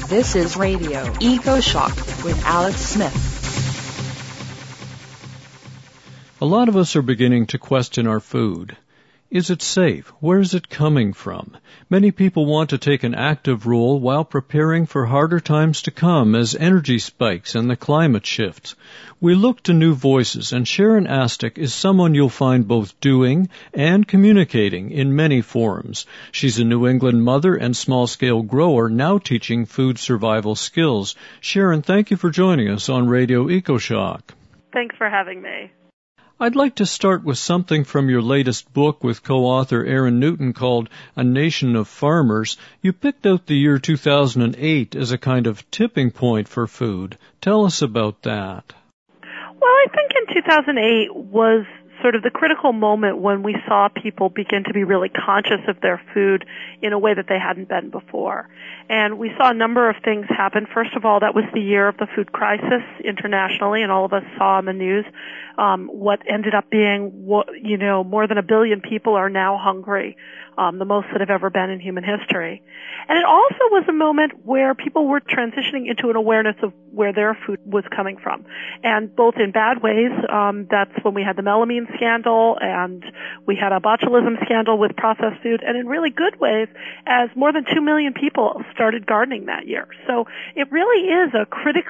This is Radio Eco Shock with Alex Smith. A lot of us are beginning to question our food. Is it safe? Where is it coming from? Many people want to take an active role while preparing for harder times to come as energy spikes and the climate shifts. We look to new voices, and Sharon Astic is someone you'll find both doing and communicating in many forums. She's a New England mother and small-scale grower now teaching food survival skills. Sharon, thank you for joining us on Radio EcoShock. Thanks for having me. I'd like to start with something from your latest book with co-author Aaron Newton called A Nation of Farmers. You picked out the year 2008 as a kind of tipping point for food. Tell us about that. Well, I think in 2008 was sort of the critical moment when we saw people begin to be really conscious of their food in a way that they hadn't been before. And we saw a number of things happen. First of all, that was the year of the food crisis internationally, and all of us saw in the news what ended up being, more than 1 billion people are now hungry, the most that have ever been in human history. And it also was a moment where people were transitioning into an awareness of where their food was coming from. And both in bad ways, that's when we had the melamine scandal and we had a botulism scandal with processed food, and in really good ways as more than 2 million people started gardening that year. So it really is a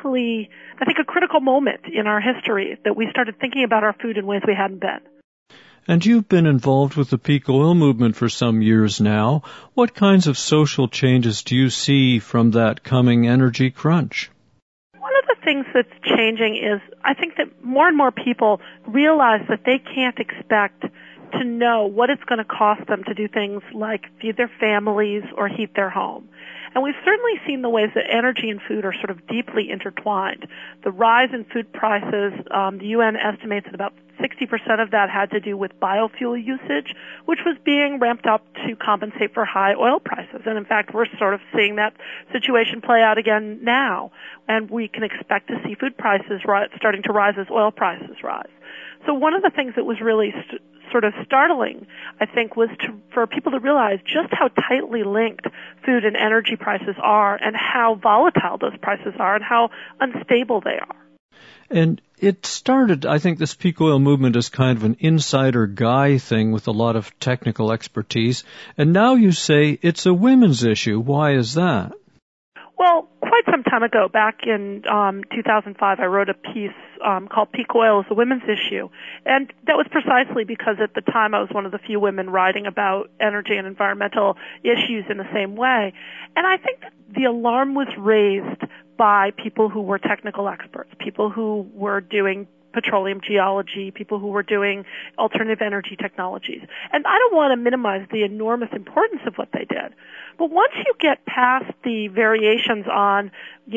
critical moment in our history that we started thinking about our food in ways we hadn't been. And you've been involved with the peak oil movement for some years now. What kinds of social changes do you see from that coming energy crunch? One of the things that's changing is I think that more and more people realize that they can't expect to know what it's going to cost them to do things like feed their families or heat their home. And we've certainly seen the ways that energy and food are sort of deeply intertwined. The rise in food prices, the UN estimates that about 60% of that had to do with biofuel usage, which was being ramped up to compensate for high oil prices. And in fact, we're sort of seeing that situation play out again now. And we can expect to see food prices starting to rise as oil prices rise. So one of the things that was really sort of startling, I think, was for people to realize just how tightly linked food and energy prices are and how volatile those prices are and how unstable they are. And it started, I think, this peak oil movement as kind of an insider guy thing with a lot of technical expertise. And now you say it's a women's issue. Why is that? Well, quite some time ago, back in 2005, I wrote a piece called Peak Oil is a Women's Issue. And that was precisely because at the time I was one of the few women writing about energy and environmental issues in the same way. And I think that the alarm was raised by people who were technical experts, people who were doing petroleum geology, people who were doing alternative energy technologies. And I don't want to minimize the enormous importance of what they did. But once you get past the variations on,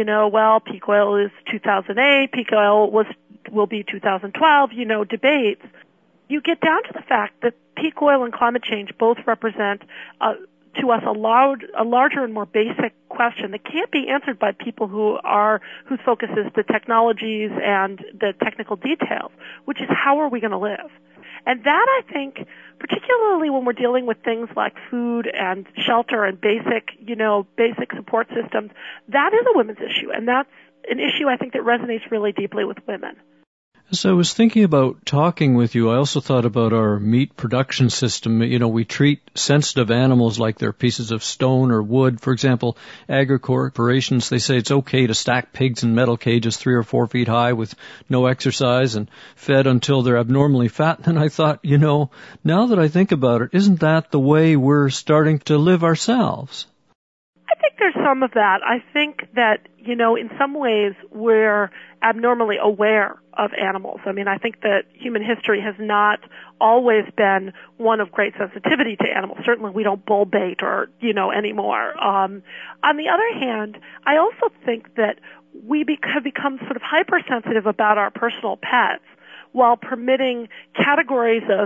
peak oil is 2008, peak oil will be 2012, debates, you get down to the fact that peak oil and climate change both represent to us a larger and more basic question that can't be answered by people whose focus is the technologies and the technical details, which is how are we going to live? And that, I think, particularly when we're dealing with things like food and shelter and basic support systems, that is a women's issue, and that's an issue I think that resonates really deeply with women. As I was thinking about talking with you, I also thought about our meat production system. We treat sensitive animals like they're pieces of stone or wood. For example, agri corporations, they say it's okay to stack pigs in metal cages 3 or 4 feet high with no exercise and fed until they're abnormally fat. And I thought, now that I think about it, isn't that the way we're starting to live ourselves? I think there's some of that. I think that, in some ways we're abnormally aware of animals. I mean, I think that human history has not always been one of great sensitivity to animals. Certainly we don't bull bait or, anymore. On the other hand, I also think that we have become sort of hypersensitive about our personal pets while permitting categories of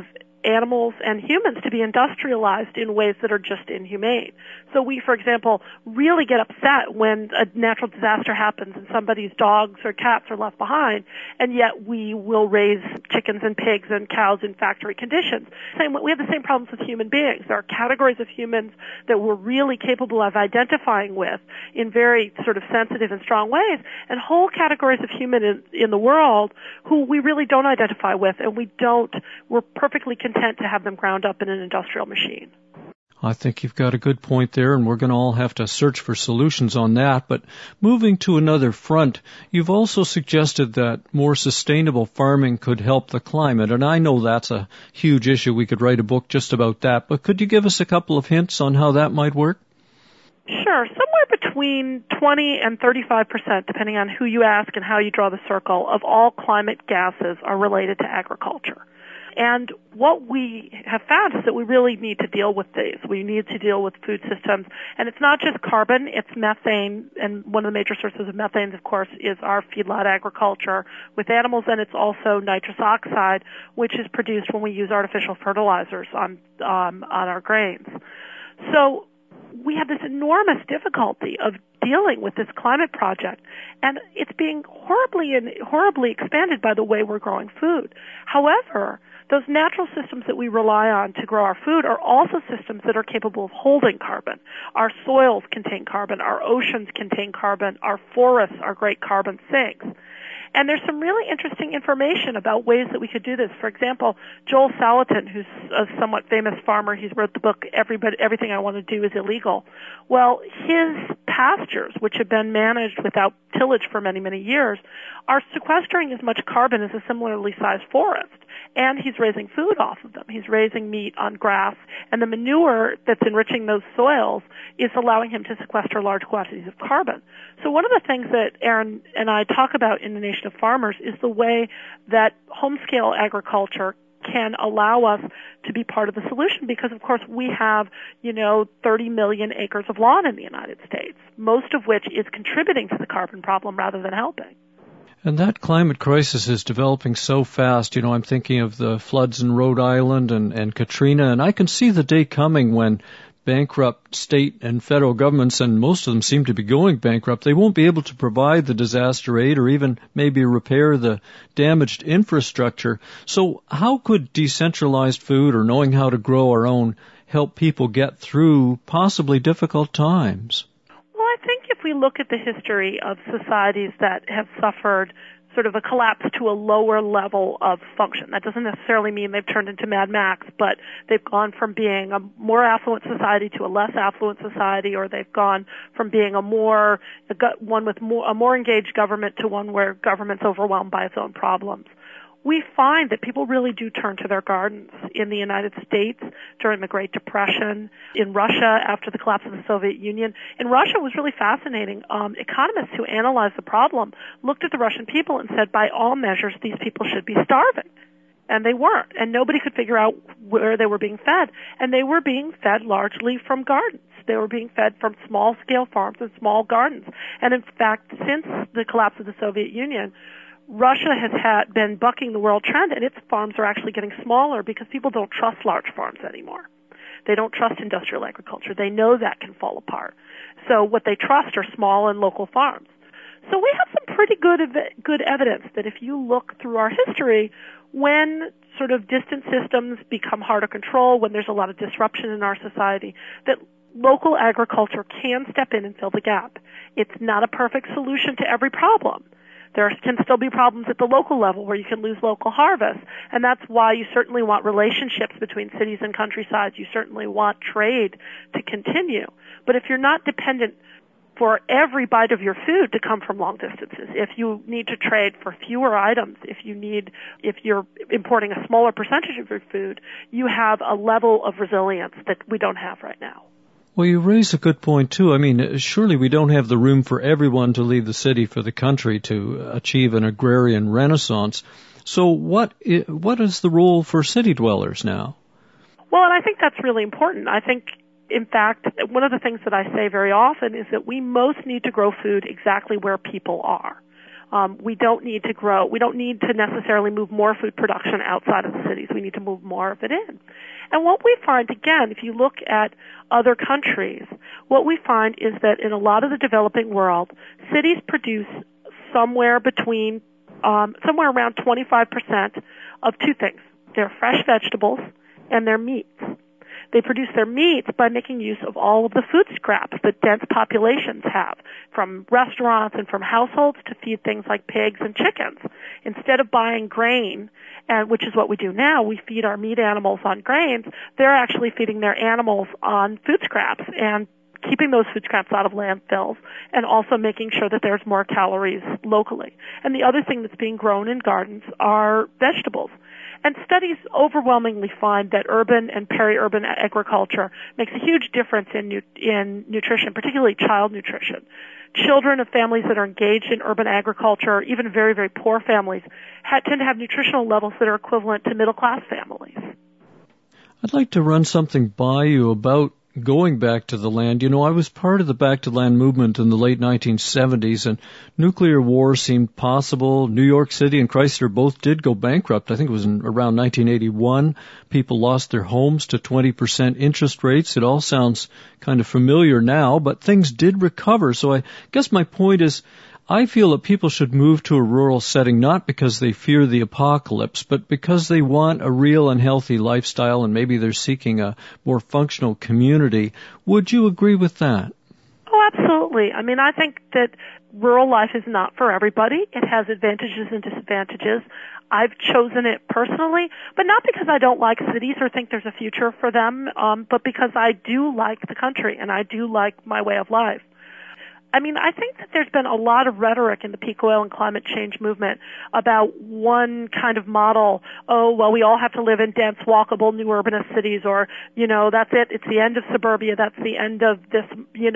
animals and humans to be industrialized in ways that are just inhumane. So we, for example, really get upset when a natural disaster happens and somebody's dogs or cats are left behind, and yet we will raise chickens and pigs and cows in factory conditions. We have the same problems with human beings. There are categories of humans that we're really capable of identifying with in very sort of sensitive and strong ways, and whole categories of human in the world who we really don't identify with, and we're perfectly content to have them ground up in an industrial machine. I think you've got a good point there, and we're going to all have to search for solutions on that. But moving to another front, you've also suggested that more sustainable farming could help the climate, and I know that's a huge issue. We could write a book just about that, but could you give us a couple of hints on how that might work? Sure. Somewhere between 20 and 35%, depending on who you ask and how you draw the circle, of all climate gases are related to agriculture. And what we have found is that we really need to deal with these. We need to deal with food systems. And it's not just carbon, it's methane. And one of the major sources of methane, of course, is our feedlot agriculture with animals. And it's also nitrous oxide, which is produced when we use artificial fertilizers on our grains. So we have this enormous difficulty of dealing with this climate project, and it's being horribly expanded by the way we're growing food. However, those natural systems that we rely on to grow our food are also systems that are capable of holding carbon. Our soils contain carbon, our oceans contain carbon, our forests are great carbon sinks. And there's some really interesting information about ways that we could do this. For example, Joel Salatin, who's a somewhat famous farmer, he's wrote the book, Everything I Want to Do is Illegal. Well, his pastures, which have been managed without tillage for many, many years, are sequestering as much carbon as a similarly sized forest. And he's raising food off of them. He's raising meat on grass, and the manure that's enriching those soils is allowing him to sequester large quantities of carbon. So one of the things that Aaron and I talk about in the Nation of Farmers is the way that home-scale agriculture can allow us to be part of the solution, because, of course, we have, 30 million acres of lawn in the United States, most of which is contributing to the carbon problem rather than helping. And that climate crisis is developing so fast. I'm thinking of the floods in Rhode Island and Katrina, and I can see the day coming when bankrupt state and federal governments, and most of them seem to be going bankrupt, they won't be able to provide the disaster aid or even maybe repair the damaged infrastructure. So how could decentralized food or knowing how to grow our own help people get through possibly difficult times? I think if we look at the history of societies that have suffered sort of a collapse to a lower level of function, that doesn't necessarily mean they've turned into Mad Max, but they've gone from being a more affluent society to a less affluent society, or they've gone from being a more engaged government to one where government's overwhelmed by its own problems. We find that people really do turn to their gardens. In the United States during the Great Depression, in Russia after the collapse of the Soviet Union. In Russia, it was really fascinating. Economists who analyzed the problem looked at the Russian people and said, by all measures, these people should be starving. And they weren't. And nobody could figure out where they were being fed. And they were being fed largely from gardens. They were being fed from small-scale farms and small gardens. And in fact, since the collapse of the Soviet Union, Russia has been bucking the world trend, and its farms are actually getting smaller because people don't trust large farms anymore. They don't trust industrial agriculture. They know that can fall apart. So what they trust are small and local farms. So we have some pretty good evidence that if you look through our history, when sort of distant systems become hard to control, when there's a lot of disruption in our society, that local agriculture can step in and fill the gap. It's not a perfect solution to every problem. There can still be problems at the local level where you can lose local harvests, and that's why you certainly want relationships between cities and countrysides. You certainly want trade to continue. But if you're not dependent for every bite of your food to come from long distances, if you need to trade for fewer items, if you're importing a smaller percentage of your food, you have a level of resilience that we don't have right now. Well, you raise a good point, too. I mean, surely we don't have the room for everyone to leave the city for the country to achieve an agrarian renaissance. So what is the role for city dwellers now? Well, and I think that's really important. I think, in fact, one of the things that I say very often is that we most need to grow food exactly where people are. We don't need to necessarily move more food production outside of the cities. We need to move more of it in. And what we find, again, if you look at other countries, what we find is that in a lot of the developing world, cities produce somewhere around 25% of two things. Their fresh vegetables and their meats. They produce their meats by making use of all of the food scraps that dense populations have, from restaurants and from households to feed things like pigs and chickens. Instead of buying grain, which is what we do now, we feed our meat animals on grains, they're actually feeding their animals on food scraps and keeping those food scraps out of landfills and also making sure that there's more calories locally. And the other thing that's being grown in gardens are vegetables. And studies overwhelmingly find that urban and peri-urban agriculture makes a huge difference in nutrition, particularly child nutrition. Children of families that are engaged in urban agriculture, even very, very poor families, tend to have nutritional levels that are equivalent to middle-class families. I'd like to run something by you about going back to the land. You know, I was part of the Back to Land movement in the late 1970s, and nuclear war seemed possible. New York City and Chrysler both did go bankrupt. I think it was around 1981. People lost their homes to 20% interest rates. It all sounds kind of familiar now, but things did recover. So I guess my point is, I feel that people should move to a rural setting not because they fear the apocalypse, but because they want a real and healthy lifestyle, and maybe they're seeking a more functional community. Would you agree with that? Oh, absolutely. I mean, I think that rural life is not for everybody. It has advantages and disadvantages. I've chosen it personally, but not because I don't like cities or think there's a future for them, but because I do like the country and I do like my way of life. I mean, I think that there's been a lot of rhetoric in the peak oil and climate change movement about one kind of model. Oh, well, we all have to live in dense, walkable, new urbanist cities, or, that's it. It's the end of suburbia. That's the end of this,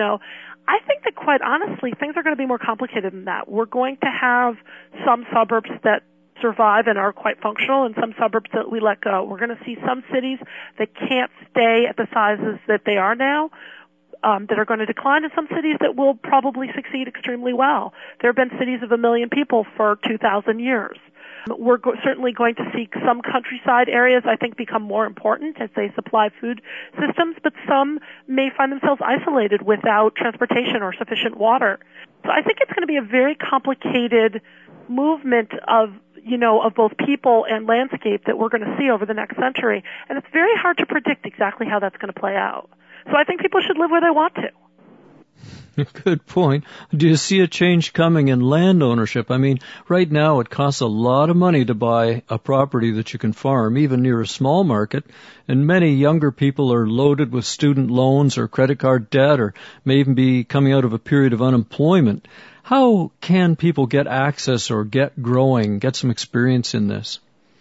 I think that quite honestly, things are going to be more complicated than that. We're going to have some suburbs that survive and are quite functional and some suburbs that we let go. We're going to see some cities that can't stay at the sizes that they are now, that are going to decline, in some cities that will probably succeed extremely well. There have been cities of 1 million people for 2,000 years. We're certainly going to see some countryside areas, I think, become more important as they supply food systems, but some may find themselves isolated without transportation or sufficient water. So I think it's going to be a very complicated movement of both people and landscape that we're going to see over the next century, and it's very hard to predict exactly how that's going to play out. So I think people should live where they want to. Good point. Do you see a change coming in land ownership? I mean, right now it costs a lot of money to buy a property that you can farm, even near a small market, and many younger people are loaded with student loans or credit card debt, or may even be coming out of a period of unemployment. How can people get access or get some experience in this?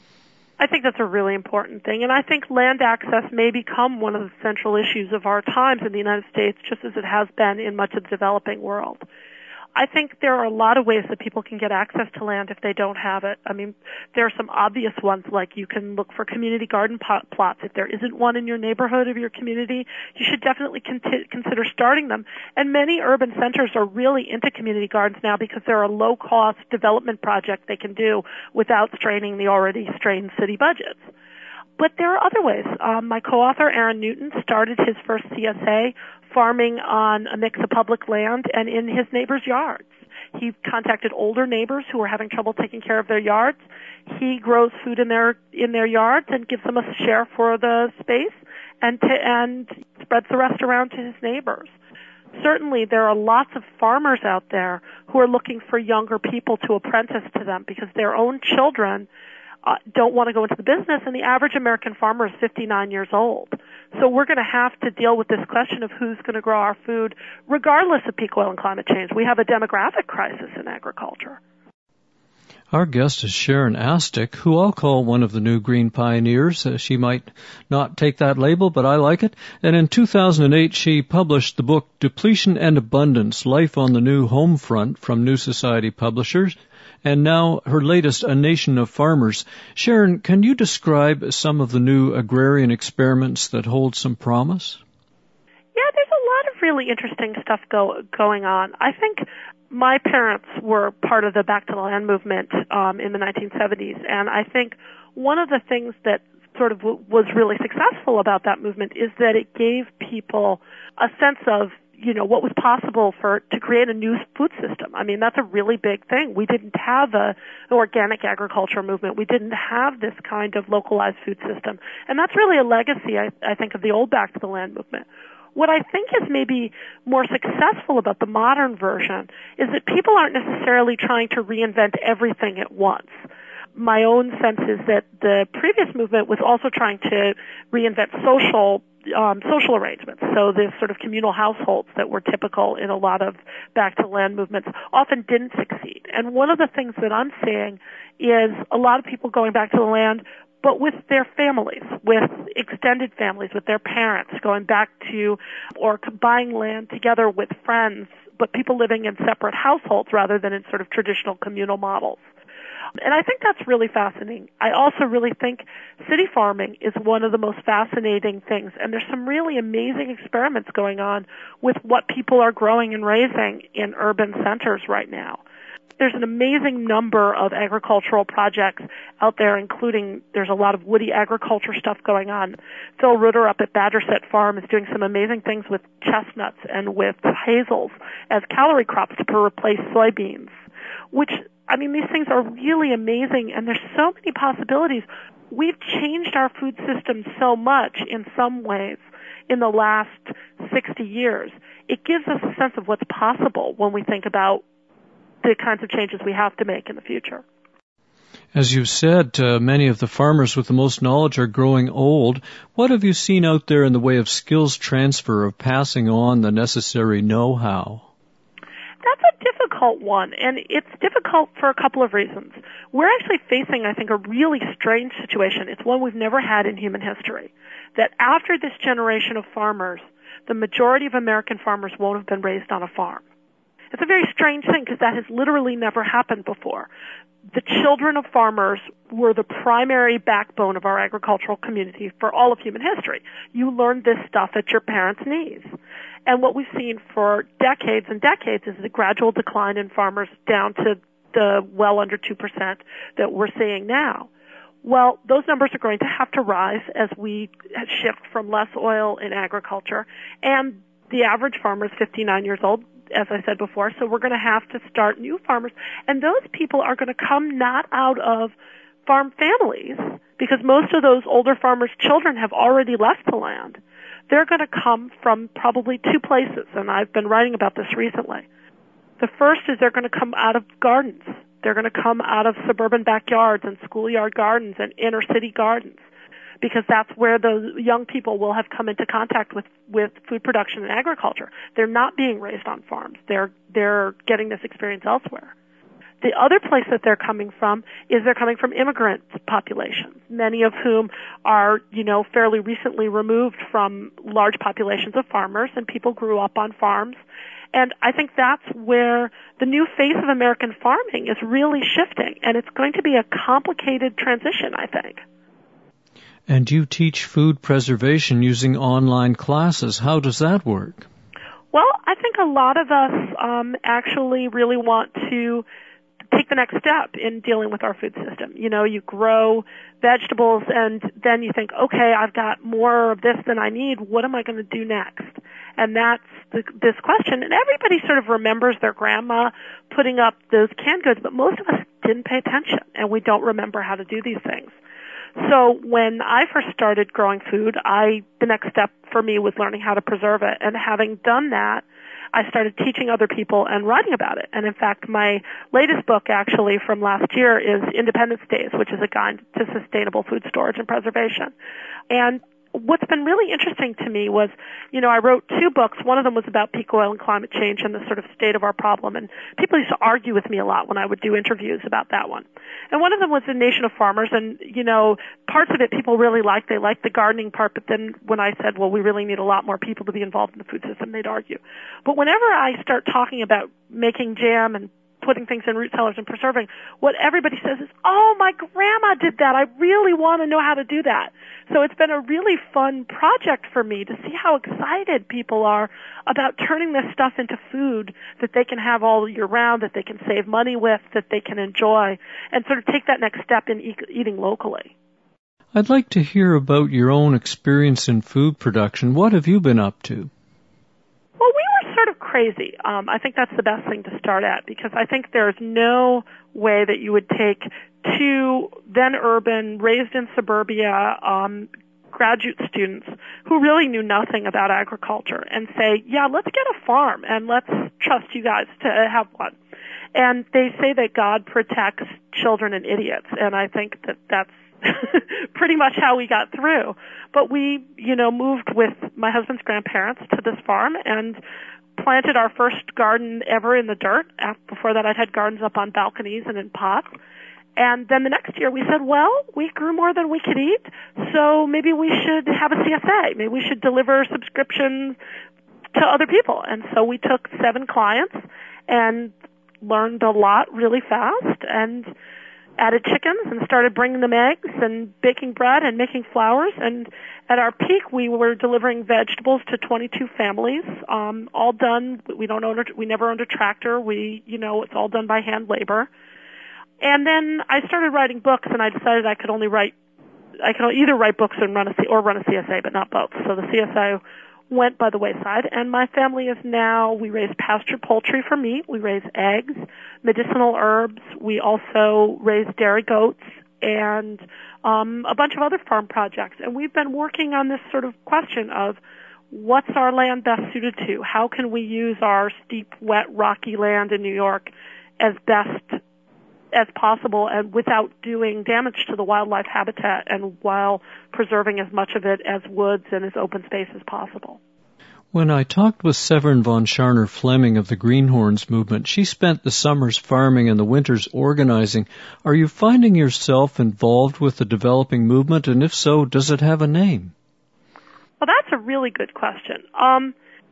I think that's a really important thing, and I think land access may become one of the central issues of our times in the United States, just as it has been in much of the developing world. I think there are a lot of ways that people can get access to land if they don't have it. I mean, there are some obvious ones, like you can look for community garden plots. If there isn't one in your neighborhood of your community, you should definitely consider starting them. And many urban centers are really into community gardens now because they're a low-cost development project they can do without straining the already strained city budgets. But there are other ways. My co-author, Aaron Newton, started his first CSA farming on a mix of public land and in his neighbors' yards. He contacted older neighbors who were having trouble taking care of their yards. He grows food in their yards and gives them a share for the space and spreads the rest around to his neighbors. Certainly, there are lots of farmers out there who are looking for younger people to apprentice to them because their own children don't want to go into the business, and the average American farmer is 59 years old. So we're going to have to deal with this question of who's going to grow our food, regardless of peak oil and climate change. We have a demographic crisis in agriculture. Our guest is Sharon Astick, who I'll call one of the new green pioneers. She might not take that label, but I like it. And in 2008, she published the book Depletion and Abundance, Life on the New Home Front from New Society Publishers. And now her latest, A Nation of Farmers. Sharon, can you describe some of the new agrarian experiments that hold some promise? Yeah, there's a lot of of really interesting stuff going on. I think my parents were part of the Back to the Land movement in the 1970s, and I think one of the things that sort of was really successful about that movement is that it gave people a sense of, what was possible to create a new food system. I mean, that's a really big thing. We didn't have an organic agriculture movement. We didn't have this kind of localized food system. And that's really a legacy, I think, of the old Back to the Land movement. What I think is maybe more successful about the modern version is that people aren't necessarily trying to reinvent everything at once. My own sense is that the previous movement was also trying to reinvent social arrangements. So the sort of communal households that were typical in a lot of Back to Land movements often didn't succeed. And one of the things that I'm seeing is a lot of people going back to the land, but with their families, with extended families, with their parents, going back to or buying land together with friends, but people living in separate households rather than in sort of traditional communal models. And I think that's really fascinating. I also really think city farming is one of the most fascinating things, and there's some really amazing experiments going on with what people are growing and raising in urban centers right now. There's an amazing number of agricultural projects out there, including there's a lot of woody agriculture stuff going on. Phil Rutter up at Badgerset Farm is doing some amazing things with chestnuts and with hazels as calorie crops to replace soybeans, which, I mean, these things are really amazing, and there's so many possibilities. We've changed our food system so much in some ways in the last 60 years. It gives us a sense of what's possible when we think about the kinds of changes we have to make in the future. As you said, many of the farmers with the most knowledge are growing old. What have you seen out there in the way of skills transfer, of passing on the necessary know-how? That's a difficult one, and it's difficult for a couple of reasons. We're actually facing, I think, a really strange situation. It's one we've never had in human history, that after this generation of farmers, the majority of American farmers won't have been raised on a farm. It's a very strange thing because that has literally never happened before. The children of farmers were the primary backbone of our agricultural community for all of human history. You learned this stuff at your parents' knees. And what we've seen for decades and decades is the gradual decline in farmers down to the well under 2% that we're seeing now. Well, those numbers are going to have to rise as we shift from less oil in agriculture. And the average farmer is 59 years old, as I said before, so we're going to have to start new farmers. And those people are going to come not out of farm families, because most of those older farmers' children have already left the land. They're going to come from probably two places, and I've been writing about this recently. The first is they're going to come out of gardens. They're going to come out of suburban backyards and schoolyard gardens and inner city gardens, because that's where those young people will have come into contact with food production and agriculture. They're not being raised on farms. They're getting this experience elsewhere. The other place that they're coming from is they're coming from immigrant populations, many of whom are, fairly recently removed from large populations of farmers, and people grew up on farms. And I think that's where the new face of American farming is really shifting, and it's going to be a complicated transition, I think. And you teach food preservation using online classes. How does that work? Well, I think a lot of us actually really want to take the next step in dealing with our food system. You grow vegetables and then you think, okay, I've got more of this than I need. What am I going to do next? And that's this question. And everybody sort of remembers their grandma putting up those canned goods, but most of us didn't pay attention, and we don't remember how to do these things. So when I first started growing food, the next step for me was learning how to preserve it. And having done that, I started teaching other people and writing about it. And in fact, my latest book actually from last year is Independence Days, which is a guide to sustainable food storage and preservation. And what's been really interesting to me was, I wrote two books. One of them was about peak oil and climate change and the sort of state of our problem. And people used to argue with me a lot when I would do interviews about that one. And one of them was The Nation of Farmers. And, parts of it people really liked. They liked the gardening part. But then when I said, well, we really need a lot more people to be involved in the food system, they'd argue. But whenever I start talking about making jam and putting things in root cellars and preserving, what everybody says is, oh, my grandma did that. I really want to know how to do that. So it's been a really fun project for me to see how excited people are about turning this stuff into food that they can have all year round, that they can save money with, that they can enjoy, and sort of take that next step in eating locally. I'd like to hear about your own experience in food production. What have you been up to? Well, we were sort of crazy. I think that's the best thing to start at, because I think there's no way that you would take two then urban, raised in suburbia, graduate students who really knew nothing about agriculture and say, yeah, let's get a farm and let's trust you guys to have one. And they say that God protects children and idiots, and I think that that's pretty much how we got through. But we, moved with my husband's grandparents to this farm and planted our first garden ever in the dirt. Before that, I'd had gardens up on balconies and in pots. And then the next year we said, well, we grew more than we could eat, so maybe we should have a CSA. Maybe we should deliver subscriptions to other people. And so we took 7 clients and learned a lot really fast and added chickens and started bringing them eggs and baking bread and making flours. And at our peak, we were delivering vegetables to 22 families, all done. We never owned a tractor. It's all done by hand labor. And then I started writing books, and I decided I could either write books and run a CSA, but not both. So the CSA went by the wayside, and my family is now, we raise pasture poultry for meat, we raise eggs, medicinal herbs, we also raise dairy goats, and a bunch of other farm projects. And we've been working on this sort of question of what's our land best suited to? How can we use our steep, wet, rocky land in New York as best as possible and without doing damage to the wildlife habitat and while preserving as much of it as woods and as open space as possible. When I talked with Severn von Scharner Fleming of the Greenhorns movement, she spent the summers farming and the winters organizing. Are you finding yourself involved with the developing movement, and if so, does it have a name? Well, that's a really good question. I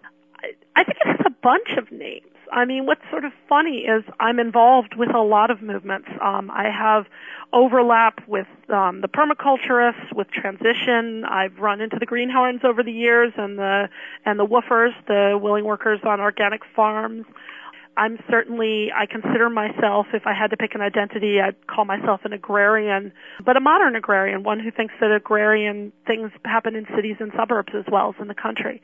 think it has a bunch of names. I mean, what's sort of funny is I'm involved with a lot of movements. I have overlap with the permaculturists, with transition. I've run into the greenhorns over the years and the woofers, the willing workers on organic farms. I consider myself, if I had to pick an identity, I'd call myself an agrarian, but a modern agrarian, one who thinks that agrarian things happen in cities and suburbs as well as in the country.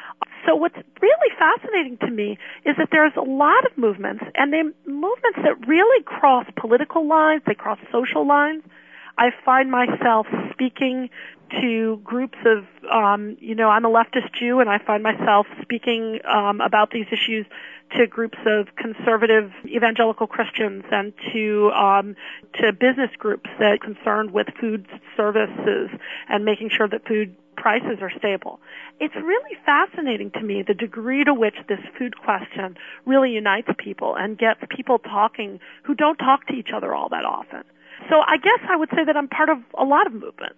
So what's really fascinating to me is that there's a lot of movements, and they're movements that really cross political lines, they cross social lines. I find myself speaking to groups of, I'm a leftist Jew, and I find myself speaking about these issues to groups of conservative evangelical Christians and to business groups that are concerned with food services and making sure that food prices are stable. It's really fascinating to me the degree to which this food question really unites people and gets people talking who don't talk to each other all that often. So I guess I would say that I'm part of a lot of movements.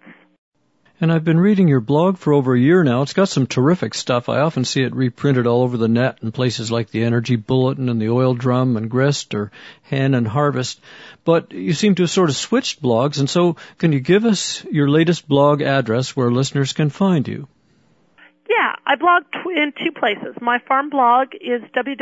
And I've been reading your blog for over a year now. It's got some terrific stuff. I often see it reprinted all over the net in places like the Energy Bulletin and the Oil Drum and Grist or Hen and Harvest. But you seem to have sort of switched blogs, and so can you give us your latest blog address where listeners can find you? Yeah, I blog in 2 places. My farm blog is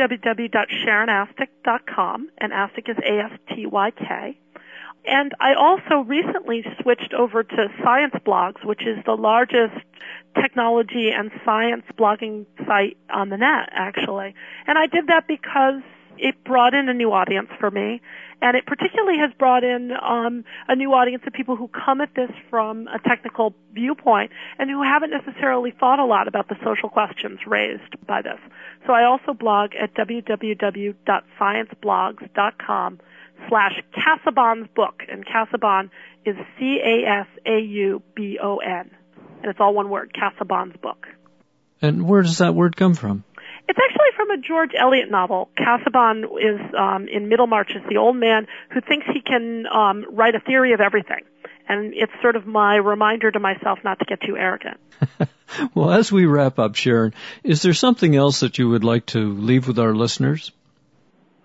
www.sharonastic.com, and Astic is A-S-T-Y-K. And I also recently switched over to Science Blogs, which is the largest technology and science blogging site on the net, actually. And I did that because it brought in a new audience for me, and it particularly has brought in a new audience of people who come at this from a technical viewpoint and who haven't necessarily thought a lot about the social questions raised by this. So I also blog at www.scienceblogs.com/Casaubon's book, and Casaubon is Casaubon, and it's all one word, Casaubon's book. And where does that word come from? It's actually from a George Eliot novel. Casaubon is in Middlemarch is the old man who thinks he can write a theory of everything. And it's sort of my reminder to myself not to get too arrogant. Well, as we wrap up, Sharon, is there something else that you would like to leave with our listeners? I think the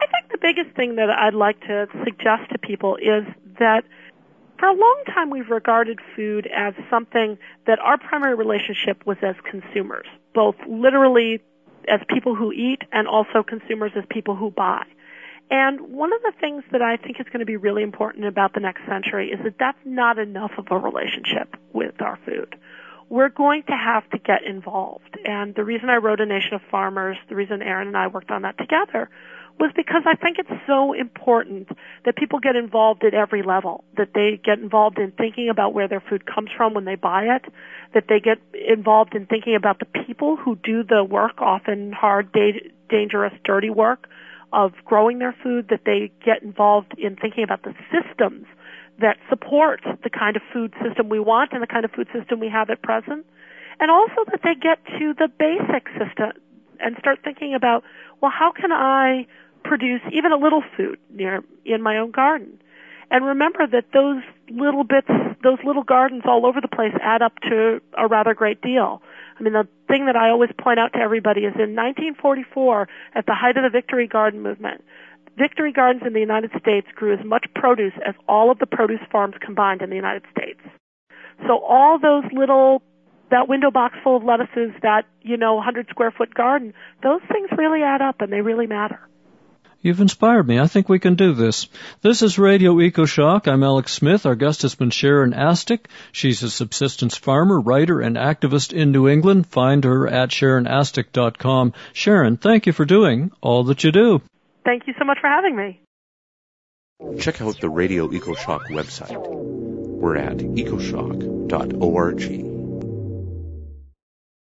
biggest thing that I'd like to suggest to people is that for a long time we've regarded food as something that our primary relationship was as consumers, both literally as people who eat and also consumers as people who buy. And one of the things that I think is going to be really important about the next century is that that's not enough of a relationship with our food. We're going to have to get involved. And the reason I wrote A Nation of Farmers, the reason Aaron and I worked on that together, was because I think it's so important that people get involved at every level, that they get involved in thinking about where their food comes from when they buy it, that they get involved in thinking about the people who do the work, often hard, dangerous, dirty work of growing their food, that they get involved in thinking about the systems that support the kind of food system we want and the kind of food system we have at present, and also that they get to the basic system and start thinking about, well, how can I produce even a little food in my own garden? And remember that those little bits, those little gardens all over the place add up to a rather great deal. I mean, the thing that I always point out to everybody is in 1944, at the height of the Victory Garden movement, Victory Gardens in the United States grew as much produce as all of the produce farms combined in the United States. So all those that window box full of lettuces, that, 100 square foot garden, those things really add up and they really matter. You've inspired me. I think we can do this. This is Radio EcoShock. I'm Alex Smith. Our guest has been Sharon Astick. She's a subsistence farmer, writer, and activist in New England. Find her at SharonAstick.com. Sharon, thank you for doing all that you do. Thank you so much for having me. Check out the Radio EcoShock website. We're at ecoshock.org.